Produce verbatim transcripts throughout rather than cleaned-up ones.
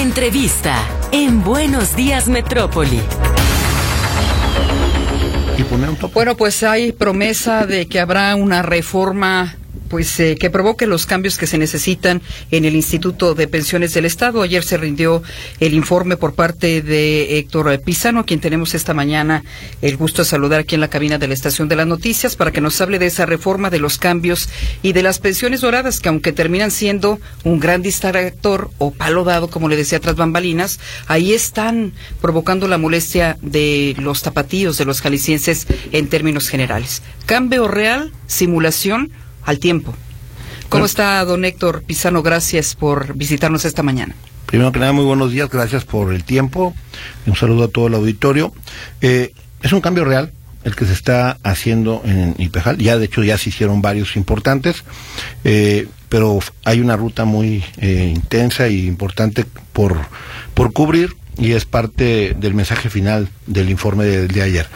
Entrevista en Buenos Días Metrópoli. Y poner un tope. Bueno, pues hay promesa de que habrá una reforma pues eh, que provoque los cambios que se necesitan en el Instituto de Pensiones del Estado. Ayer se rindió el informe por parte de Héctor Pizano, a quien tenemos esta mañana el gusto de saludar aquí en la cabina de la Estación de las Noticias para que nos hable de esa reforma, de los cambios y de las pensiones doradas, que aunque terminan siendo un gran distractor o palo dado, como le decía, tras bambalinas, ahí están provocando la molestia de los tapatíos, de los jaliscienses en términos generales. Cambio real, simulación al tiempo. ¿Cómo bueno, está don Héctor Pizano? Gracias por visitarnos esta mañana. Primero que nada, muy buenos días, gracias por el tiempo. Un saludo a todo el auditorio. Eh, es un cambio real el que se está haciendo en IPEJAL. Ya, de hecho, ya se hicieron varios importantes, eh, pero hay una ruta muy eh, intensa y importante por, por cubrir, y es parte del mensaje final del informe de, de ayer.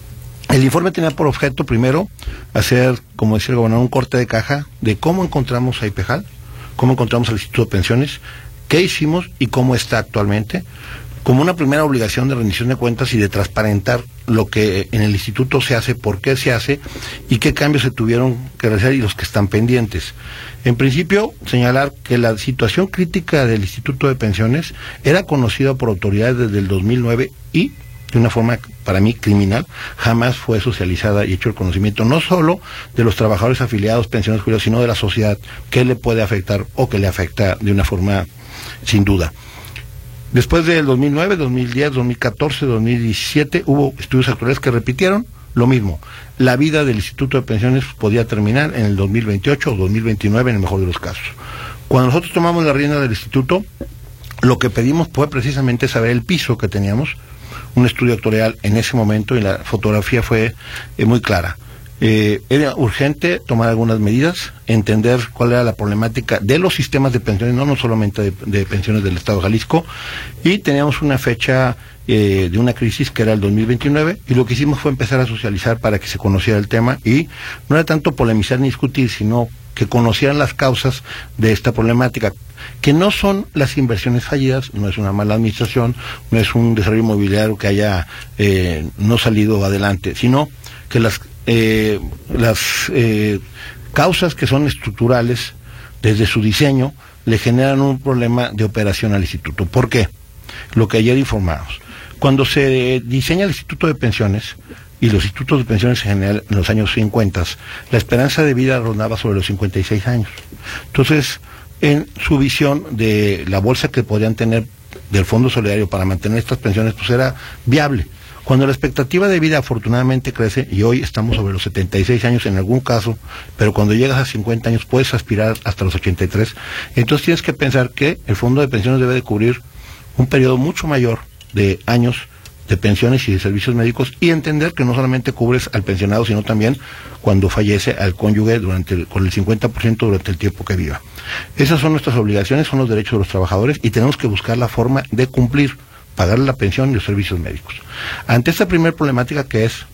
El informe tenía por objeto, primero, hacer, como decía el gobernador, un corte de caja de cómo encontramos a IPEJAL, cómo encontramos al Instituto de Pensiones, qué hicimos y cómo está actualmente, como una primera obligación de rendición de cuentas y de transparentar lo que en el instituto se hace, por qué se hace y qué cambios se tuvieron que realizar y los que están pendientes. En principio, señalar que la situación crítica del Instituto de Pensiones era conocida por autoridades desde el dos mil nueve y, de una forma para mí criminal, jamás fue socializada y hecho el conocimiento no solo de los trabajadores afiliados, pensionados, jubilados, sino de la sociedad, que le puede afectar o que le afecta de una forma sin duda. Después del dos mil nueve, dos mil diez, dos mil catorce, dos mil diecisiete hubo estudios actuales que repitieron lo mismo. La vida del Instituto de Pensiones podía terminar en el dos mil veintiocho o dos mil veintinueve en el mejor de los casos. Cuando nosotros tomamos la rienda del instituto, lo que pedimos fue precisamente saber el piso que teníamos, un estudio actuarial en ese momento, y la fotografía fue eh, muy clara. Eh, era urgente tomar algunas medidas, entender cuál era la problemática de los sistemas de pensiones, no, no solamente de, de pensiones del Estado de Jalisco, y teníamos una fecha eh, de una crisis que era el dos mil veintinueve, y lo que hicimos fue empezar a socializar para que se conociera el tema, y no era tanto polemizar ni discutir, sino que conocieran las causas de esta problemática, que no son las inversiones fallidas, no es una mala administración, no es un desarrollo inmobiliario que haya eh, no salido adelante, sino que las eh, las eh, causas que son estructurales desde su diseño le generan un problema de operación al instituto. ¿Por qué? Lo que ayer informamos. Cuando se diseña el Instituto de Pensiones y los institutos de pensiones en general en los años cincuenta, la esperanza de vida rondaba sobre los cincuenta y seis años. Entonces, en su visión de la bolsa que podían tener del Fondo Solidario para mantener estas pensiones, pues era viable. Cuando la expectativa de vida afortunadamente crece, y hoy estamos sobre los setenta y seis años en algún caso, pero cuando llegas a cincuenta años puedes aspirar hasta los ochenta y tres, entonces tienes que pensar que el Fondo de Pensiones debe de cubrir un periodo mucho mayor de años de pensiones y de servicios médicos, y entender que no solamente cubres al pensionado, sino también cuando fallece al cónyuge durante el, con el cincuenta por ciento durante el tiempo que viva. Esas son nuestras obligaciones, son los derechos de los trabajadores, y tenemos que buscar la forma de cumplir, pagar la pensión y los servicios médicos. Ante esta primera problemática, que es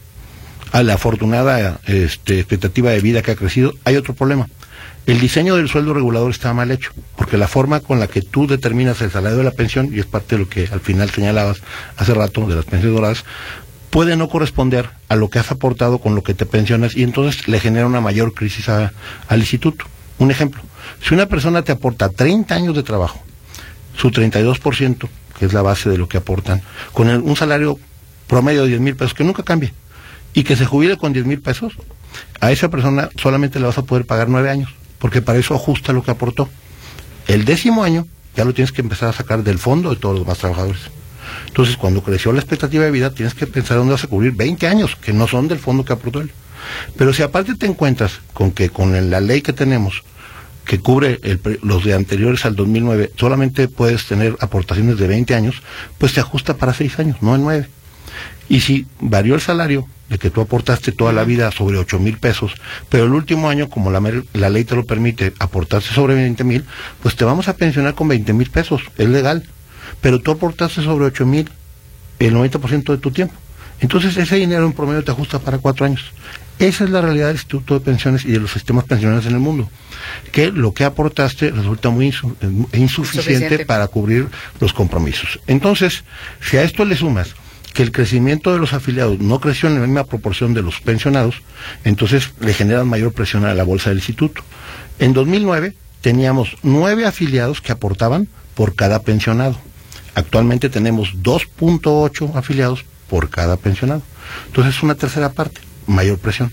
a la afortunada este, expectativa de vida que ha crecido, hay otro problema. El diseño del sueldo regulador está mal hecho, porque la forma con la que tú determinas el salario de la pensión, y es parte de lo que al final señalabas hace rato de las pensiones doradas, puede no corresponder a lo que has aportado con lo que te pensionas, y entonces le genera una mayor crisis a, al instituto. Un ejemplo, si una persona te aporta treinta años de trabajo, su treinta y dos por ciento, que es la base de lo que aportan, con el, un salario promedio de diez mil pesos, que nunca cambie, y que se jubile con diez mil pesos, a esa persona solamente le vas a poder pagar nueve años, porque para eso ajusta lo que aportó. El décimo año ya lo tienes que empezar a sacar del fondo de todos los demás trabajadores. Entonces, cuando creció la expectativa de vida, tienes que pensar dónde vas a cubrir veinte años, que no son del fondo que aportó él. Pero si aparte te encuentras con que con la ley que tenemos, que cubre el, los de anteriores al dos mil nueve, solamente puedes tener aportaciones de veinte años, pues te ajusta para seis años, no en nueve. Y si varió el salario de que tú aportaste toda la vida sobre ocho mil pesos, pero el último año, como la, la ley te lo permite, aportarse sobre veinte mil, pues te vamos a pensionar con veinte mil pesos, es legal. Pero tú aportaste sobre ocho mil el noventa por ciento de tu tiempo. Entonces ese dinero en promedio te ajusta para cuatro años. Esa es la realidad del Instituto de Pensiones y de los sistemas pensionales en el mundo, que lo que aportaste resulta muy insu insuficiente, insuficiente para cubrir los compromisos. Entonces, si a esto le sumas que el crecimiento de los afiliados no creció en la misma proporción de los pensionados, entonces le generan mayor presión a la bolsa del instituto. En dos mil nueve teníamos nueve afiliados que aportaban por cada pensionado. Actualmente tenemos dos punto ocho afiliados por cada pensionado. Entonces, una tercera parte, mayor presión.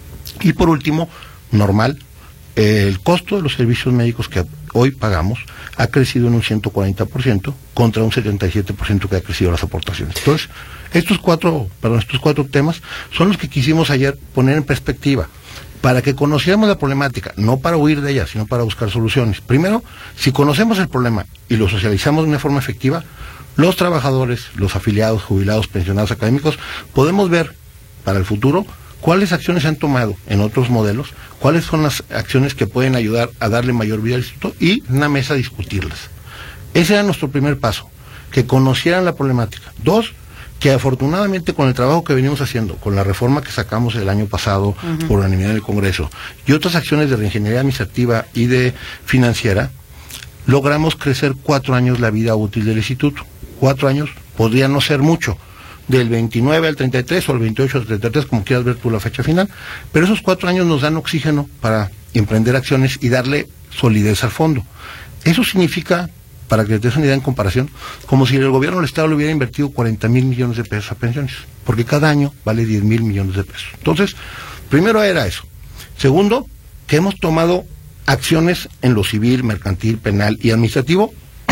Y por último, normal, eh, el costo de los servicios médicos que hoy pagamos ha crecido en un ciento cuarenta por ciento contra un setenta y siete por ciento que ha crecido las aportaciones. Entonces, estos cuatro, perdón, estos cuatro temas son los que quisimos ayer poner en perspectiva, para que conociéramos la problemática, no para huir de ella, sino para buscar soluciones. Primero, si conocemos el problema y lo socializamos de una forma efectiva, los trabajadores, los afiliados, jubilados, pensionados, académicos, podemos ver para el futuro cuáles acciones se han tomado en otros modelos, cuáles son las acciones que pueden ayudar a darle mayor vida al instituto y en una mesa discutirlas. Ese era nuestro primer paso, que conocieran la problemática. Dos, que afortunadamente con el trabajo que venimos haciendo, con la reforma que sacamos el año pasado uh-huh. por unanimidad en el Congreso, y otras acciones de reingeniería administrativa y de financiera, logramos crecer cuatro años la vida útil del instituto. Cuatro años podría no ser mucho, del veintinueve al treinta y tres o al veintiocho al treinta y tres, como quieras ver tú la fecha final, pero esos cuatro años nos dan oxígeno para emprender acciones y darle solidez al fondo. Eso significa, para que te des una idea en comparación, como si el gobierno del Estado le hubiera invertido cuarenta mil millones de pesos a pensiones, porque cada año vale diez mil millones de pesos. Entonces, primero era eso. Segundo, que hemos tomado acciones en lo civil, mercantil, penal y administrativo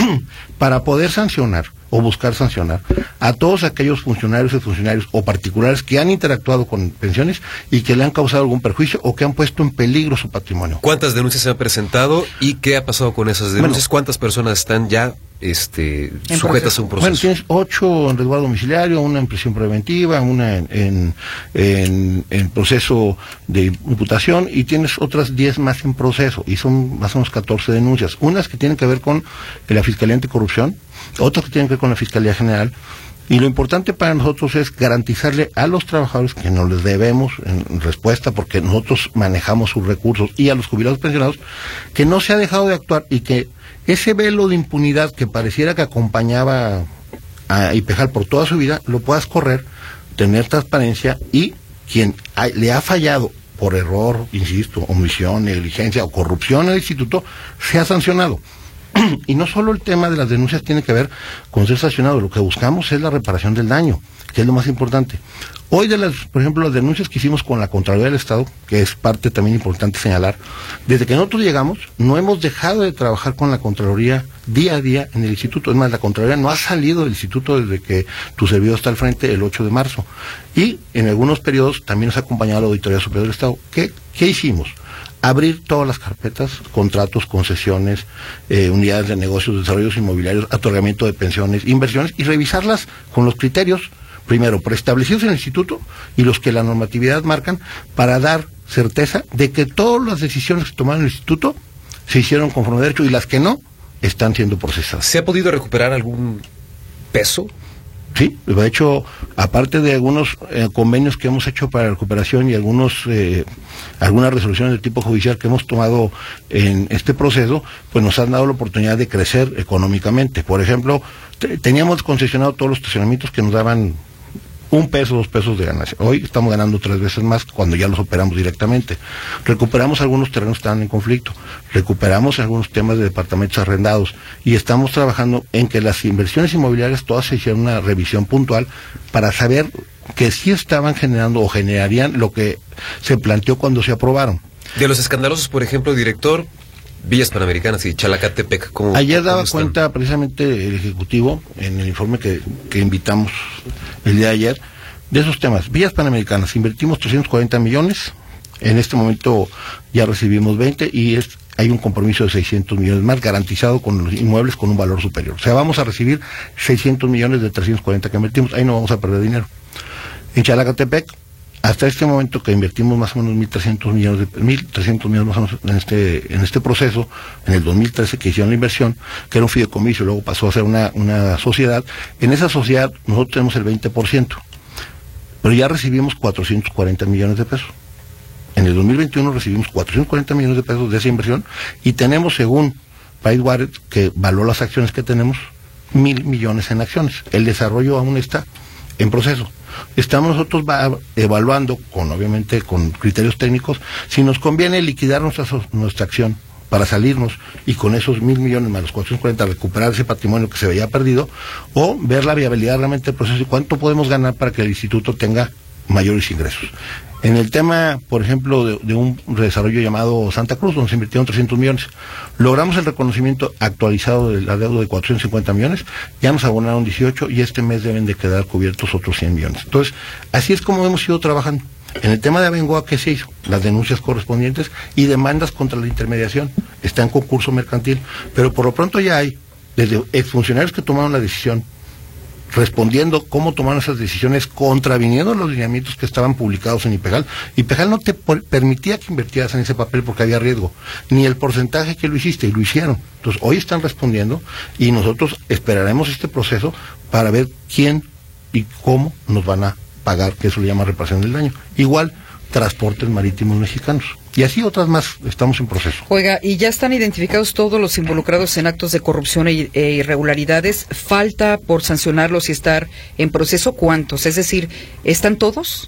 para poder sancionar o buscar sancionar a todos aquellos funcionarios y funcionarios o particulares que han interactuado con pensiones y que le han causado algún perjuicio o que han puesto en peligro su patrimonio. ¿Cuántas denuncias se han presentado y qué ha pasado con esas denuncias? Bueno, ¿cuántas personas están ya este, sujetas a un proceso? Bueno, tienes ocho en resguardo domiciliario, una en prisión preventiva, una en, en, en, en proceso de imputación y tienes otras diez más en proceso y son más o menos catorce denuncias. Unas que tienen que ver con la Fiscalía Anticorrupción, otras que tienen que ver con la Fiscalía General, y lo importante para nosotros es garantizarle a los trabajadores que no les debemos en respuesta porque nosotros manejamos sus recursos y a los jubilados pensionados que no se ha dejado de actuar y que ese velo de impunidad que pareciera que acompañaba a IPEJAL por toda su vida lo puedas correr, tener transparencia y quien ha, le ha fallado por error, insisto, omisión, negligencia o corrupción al instituto sea sancionado. Y no solo el tema de las denuncias tiene que ver con ser sancionado, lo que buscamos es la reparación del daño, que es lo más importante. Hoy, de las, por ejemplo, las denuncias que hicimos con la Contraloría del Estado, que es parte también importante señalar, desde que nosotros llegamos, no hemos dejado de trabajar con la Contraloría día a día en el instituto. Es más, la Contraloría no ha salido del instituto desde que tu servidor está al frente el ocho de marzo. Y en algunos periodos también nos ha acompañado la Auditoría Superior del Estado. ¿Qué, qué hicimos? Abrir todas las carpetas, contratos, concesiones, eh, unidades de negocios, desarrollos inmobiliarios, otorgamiento de pensiones, inversiones, y revisarlas con los criterios, primero, preestablecidos en el instituto y los que la normatividad marcan, para dar certeza de que todas las decisiones que tomaron el instituto se hicieron conforme a derecho y las que no, están siendo procesadas. ¿Se ha podido recuperar algún peso? Sí, de hecho, aparte de algunos eh, convenios que hemos hecho para recuperación y algunos eh, algunas resoluciones de tipo judicial que hemos tomado en este proceso, pues nos han dado la oportunidad de crecer económicamente. Por ejemplo, teníamos concesionado todos los estacionamientos que nos daban un peso, dos pesos de ganancia. Hoy estamos ganando tres veces más cuando ya los operamos directamente. Recuperamos algunos terrenos que estaban en conflicto, recuperamos algunos temas de departamentos arrendados y estamos trabajando en que las inversiones inmobiliarias todas se hicieran una revisión puntual para saber que sí estaban generando o generarían lo que se planteó cuando se aprobaron. De los escandalosos, por ejemplo, director, Villas Panamericanas y Chalacatepec, ¿cómo? Ayer daba cuenta precisamente el Ejecutivo, en el informe que, que invitamos el día de ayer, de esos temas. Villas Panamericanas, invertimos trescientos cuarenta millones, en este momento ya recibimos veinte y es, hay un compromiso de seiscientos millones más garantizado con los inmuebles con un valor superior. O sea, vamos a recibir seiscientos millones de trescientos cuarenta que invertimos, ahí no vamos a perder dinero. En Chalacatepec, hasta este momento que invertimos más o menos mil trescientos millones de mil trescientos millones más o menos en este en este proceso, en el dos mil trece que hicieron la inversión, que era un fideicomiso, luego pasó a ser una una sociedad. En esa sociedad nosotros tenemos el veinte por ciento, pero ya recibimos cuatrocientos cuarenta millones de pesos. En el dos mil veintiuno recibimos cuatrocientos cuarenta millones de pesos de esa inversión y tenemos, según Pricewaterhouse, que valoró las acciones que tenemos, mil millones en acciones. El desarrollo aún está en proceso. Estamos nosotros va, evaluando, con obviamente con criterios técnicos, si nos conviene liquidar nuestra, nuestra acción para salirnos y con esos mil millones más los cuatrocientos cuarenta recuperar ese patrimonio que se veía perdido, o ver la viabilidad realmente del proceso y cuánto podemos ganar para que el instituto tenga mayores ingresos. En el tema, por ejemplo, de, de un desarrollo llamado Santa Cruz, donde se invirtieron trescientos millones, logramos el reconocimiento actualizado de la deuda de cuatrocientos cincuenta millones, ya nos abonaron dieciocho y este mes deben de quedar cubiertos otros cien millones. Entonces, así es como hemos ido trabajando. En el tema de Abengoa, ¿qué se hizo? Las denuncias correspondientes y demandas contra la intermediación. Está en concurso mercantil, pero por lo pronto ya hay, desde exfuncionarios que tomaron la decisión, respondiendo cómo tomaron esas decisiones, contraviniendo los lineamientos que estaban publicados en IPEJAL. IPEJAL no te permitía que invirtieras en ese papel porque había riesgo, ni el porcentaje que lo hiciste, y lo hicieron. Entonces, hoy están respondiendo y nosotros esperaremos este proceso para ver quién y cómo nos van a pagar, que eso le llama reparación del daño. Igual, transportes marítimos mexicanos. Y así otras más, estamos en proceso. Oiga, ¿y ya están identificados todos los involucrados en actos de corrupción e, e irregularidades? ¿Falta por sancionarlos y estar en proceso cuántos? Es decir, ¿están todos?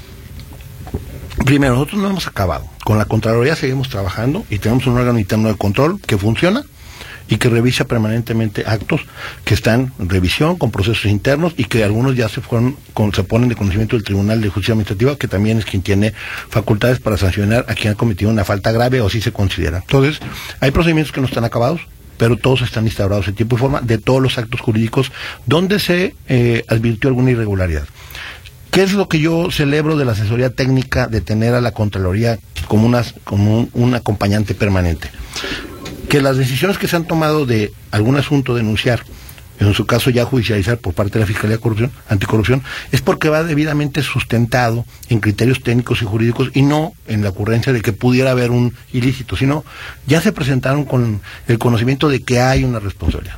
Primero, nosotros no hemos acabado. Con la Contraloría seguimos trabajando y tenemos un órgano interno de control que funciona y que revisa permanentemente actos que están en revisión con procesos internos y que algunos ya se fueron con, se ponen de conocimiento del Tribunal de Justicia Administrativa, que también es quien tiene facultades para sancionar a quien ha cometido una falta grave o si se considera. Entonces, hay procedimientos que no están acabados, pero todos están instaurados en tiempo y forma de todos los actos jurídicos donde se eh, advirtió alguna irregularidad. ¿Qué es lo que yo celebro de la asesoría técnica de tener a la Contraloría como, una, como un, un acompañante permanente? Que las decisiones que se han tomado de algún asunto denunciar, en su caso ya judicializar por parte de la Fiscalía de Corrupción, Anticorrupción, es porque va debidamente sustentado en criterios técnicos y jurídicos y no en la ocurrencia de que pudiera haber un ilícito, sino ya se presentaron con el conocimiento de que hay una responsabilidad.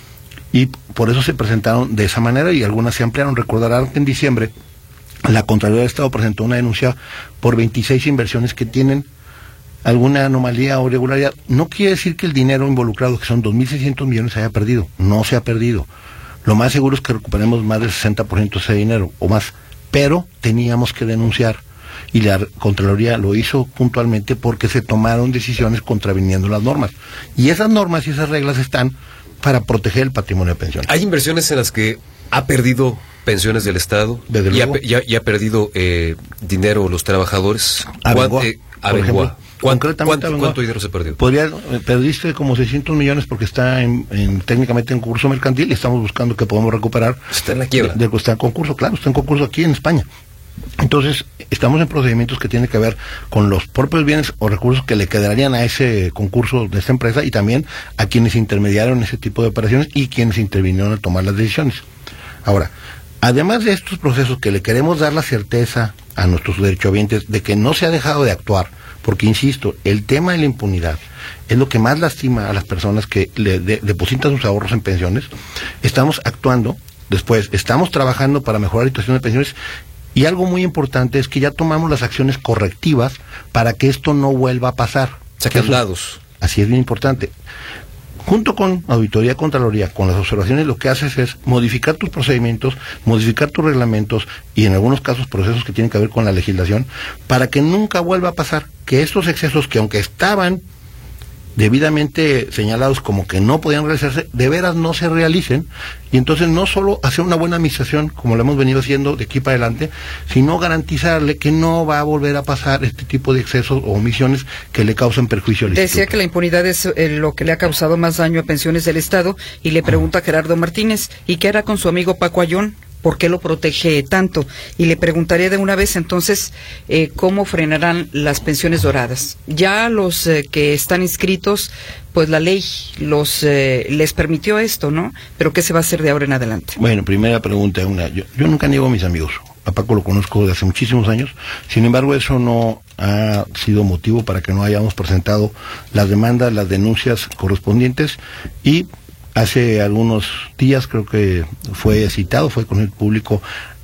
Y por eso se presentaron de esa manera y algunas se ampliaron. Recordarán que en diciembre la Contraloría del Estado presentó una denuncia por veintiséis inversiones que tienen alguna anomalía o irregularidad. No quiere decir que el dinero involucrado, que son dos mil seiscientos millones, se haya perdido. No se ha perdido. Lo más seguro es que recuperemos más del sesenta por ciento de ese dinero o más. Pero teníamos que denunciar y la Contraloría lo hizo puntualmente porque se tomaron decisiones contraviniendo las normas. Y esas normas y esas reglas están para proteger el patrimonio de pensiones. Hay inversiones en las que ha perdido pensiones del Estado y ha, y, ha, y ha perdido eh, dinero los trabajadores. Abengoa, eh, Abengoa. ¿Cuánto, cuánto, ¿Cuánto dinero se perdió? Podría, eh, perdiste como seiscientos millones porque está en, en, técnicamente en concurso mercantil y estamos buscando que podamos recuperar. Está en la quiebra. De, de, está en concurso, claro, está en concurso aquí en España. Entonces, estamos en procedimientos que tienen que ver con los propios bienes o recursos que le quedarían a ese concurso de esta empresa y también a quienes intermediaron ese tipo de operaciones y quienes intervinieron a tomar las decisiones. Ahora, además de estos procesos que le queremos dar la certeza a nuestros derechohabientes de que no se ha dejado de actuar, porque insisto, el tema de la impunidad es lo que más lastima a las personas que le de, depositan sus ahorros en pensiones. Estamos actuando, después estamos trabajando para mejorar la situación de pensiones y algo muy importante es que ya tomamos las acciones correctivas para que esto no vuelva a pasar. Sacan dados. Así es bien importante. Junto con Auditoría Contraloría, con las observaciones, lo que haces es modificar tus procedimientos, modificar tus reglamentos y en algunos casos procesos que tienen que ver con la legislación, para que nunca vuelva a pasar que estos excesos que aunque estaban debidamente señalados como que no podían realizarse, de veras no se realicen, y entonces no solo hacer una buena administración, como lo hemos venido haciendo de aquí para adelante, sino garantizarle que no va a volver a pasar este tipo de excesos o omisiones que le causan perjuicio al Decía instituto. Que la impunidad es eh, lo que le ha causado más daño a pensiones del Estado, y le pregunta a Gerardo Martínez, ¿y qué hará con su amigo Paco Ayón? ¿Por qué lo protege tanto? Y le preguntaría de una vez entonces, eh, ¿cómo frenarán las pensiones doradas? Ya los eh, que están inscritos, pues la ley los eh, les permitió esto, ¿no? Pero ¿qué se va a hacer de ahora en adelante? Bueno, primera pregunta, una, yo, yo nunca niego a mis amigos. A Paco lo conozco desde hace muchísimos años. Sin embargo, eso no ha sido motivo para que no hayamos presentado las demandas, las denuncias correspondientes y hace algunos días creo que fue citado, fue con el público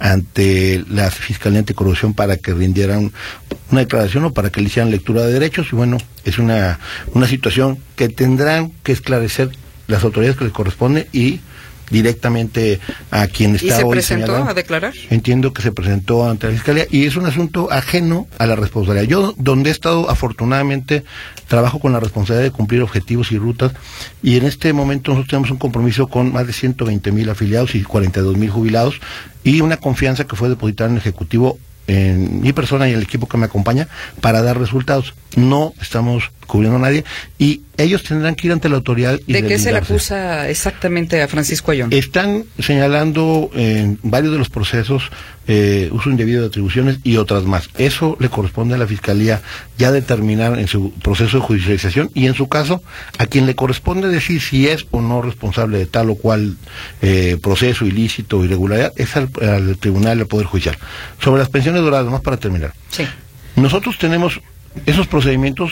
ante la Fiscalía Anticorrupción para que rindieran una declaración o para que le hicieran lectura de derechos, y bueno, es una, una situación que tendrán que esclarecer las autoridades que les corresponde y directamente a quien está hoy señalado. ¿Y se presentó a declarar? Entiendo que se presentó ante la Fiscalía y es un asunto ajeno a la responsabilidad. Yo, donde he estado, afortunadamente, trabajo con la responsabilidad de cumplir objetivos y rutas, y en este momento nosotros tenemos un compromiso con más de ciento veinte mil afiliados y cuarenta y dos mil jubilados, y una confianza que fue depositada en el Ejecutivo, en mi persona y el equipo que me acompaña, para dar resultados. No estamos cubriendo a nadie y ellos tendrán que ir ante la autoridad y ¿De qué se le deslindarse. acusa exactamente a Francisco Ayón? Están señalando en varios de los procesos eh, uso indebido de atribuciones y otras más. Eso le corresponde a la Fiscalía ya determinar en su proceso de judicialización, y en su caso a quien le corresponde decir si es o no responsable de tal o cual eh, proceso ilícito o irregularidad es al, al Tribunal del Poder Judicial. Sobre las pensiones doradas, más para terminar. Sí. Nosotros tenemos esos procedimientos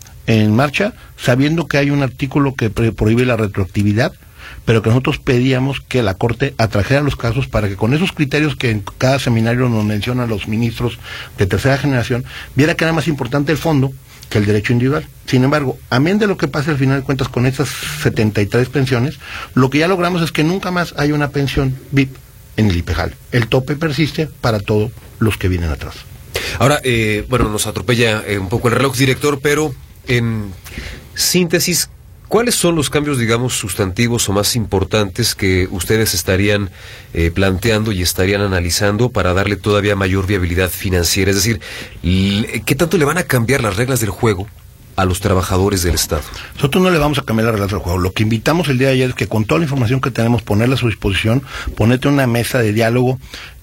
en marcha, sabiendo que hay un artículo que prohíbe la retroactividad, pero que nosotros pedíamos que la Corte atrajera los casos para que con esos criterios que en cada seminario nos mencionan los ministros de tercera generación, viera que era más importante el fondo que el derecho individual. Sin embargo, amén de lo que pasa al final de cuentas con estas setenta y tres pensiones, lo que ya logramos es que nunca más hay una pensión V I P en el IPEJAL. El tope persiste para todos los que vienen atrás. Ahora, eh, bueno, nos atropella eh, un poco el reloj, director, pero en síntesis, ¿cuáles son los cambios, digamos, sustantivos o más importantes que ustedes estarían eh, planteando y estarían analizando para darle todavía mayor viabilidad financiera? Es decir, ¿qué tanto le van a cambiar las reglas del juego a los trabajadores del Estado? Nosotros no le vamos a cambiar las reglas del juego. Lo que invitamos el día de ayer es que con toda la información que tenemos, ponerla a su disposición, ponerte una mesa de diálogo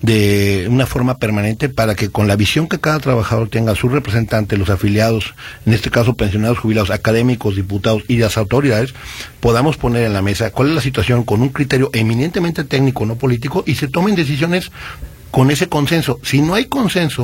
de una forma permanente para que con la visión que cada trabajador tenga, su representante, los afiliados, en este caso pensionados, jubilados, académicos, diputados y las autoridades, podamos poner en la mesa cuál es la situación con un criterio eminentemente técnico, no político, y se tomen decisiones con ese consenso. Si no hay consenso,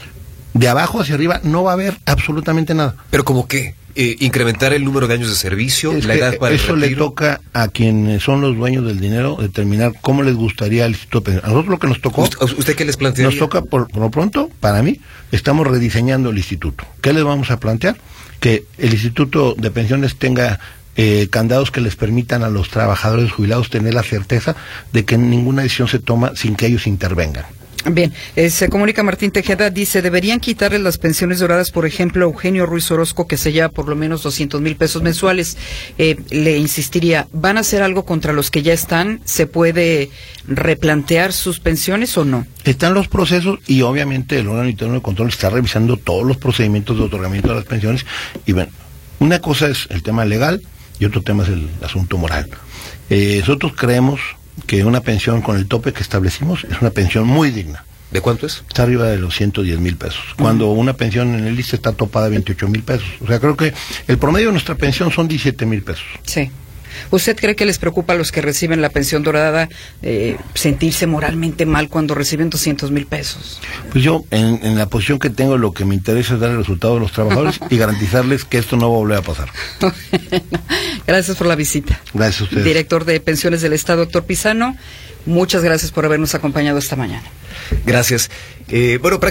de abajo hacia arriba no va a haber absolutamente nada. ¿Pero como qué? Eh, ¿Incrementar el número de años de servicio? Es ¿La edad para eso el le retiro? toca a quienes son los dueños del dinero determinar cómo les gustaría el Instituto de Pensiones. A nosotros lo que nos tocó... ¿Usted, usted qué les plantearía? Nos toca, por, por lo pronto, para mí, estamos rediseñando el instituto. ¿Qué les vamos a plantear? Que el Instituto de Pensiones tenga eh, candados que les permitan a los trabajadores jubilados tener la certeza de que ninguna decisión se toma sin que ellos intervengan. Bien, eh, se comunica Martín Tejeda, dice, deberían quitarle las pensiones doradas, por ejemplo, a Eugenio Ruiz Orozco, que se lleva por lo menos doscientos mil pesos mensuales. Eh, le insistiría, ¿van a hacer algo contra los que ya están? ¿Se puede replantear sus pensiones o no? Están los procesos y obviamente el órgano interno de control está revisando todos los procedimientos de otorgamiento de las pensiones. Y bueno, una cosa es el tema legal y otro tema es el asunto moral. Eh, nosotros creemos que una pensión con el tope que establecimos es una pensión muy digna. ¿De cuánto es? Está arriba de los ciento diez mil pesos, cuando uh-huh. una pensión en el I S S S T E está topada de veintiocho mil pesos. O sea, creo que el promedio de nuestra pensión son diecisiete mil pesos. Sí. ¿Usted cree que les preocupa a los que reciben la pensión dorada eh, sentirse moralmente mal cuando reciben doscientos mil pesos? Pues yo, en, en la posición que tengo, lo que me interesa es dar el resultado a los trabajadores y garantizarles que esto no va a volver a pasar. Gracias por la visita. Gracias a ustedes. Director de Pensiones del Estado, doctor Pizano, muchas gracias por habernos acompañado esta mañana. Gracias. Eh, bueno,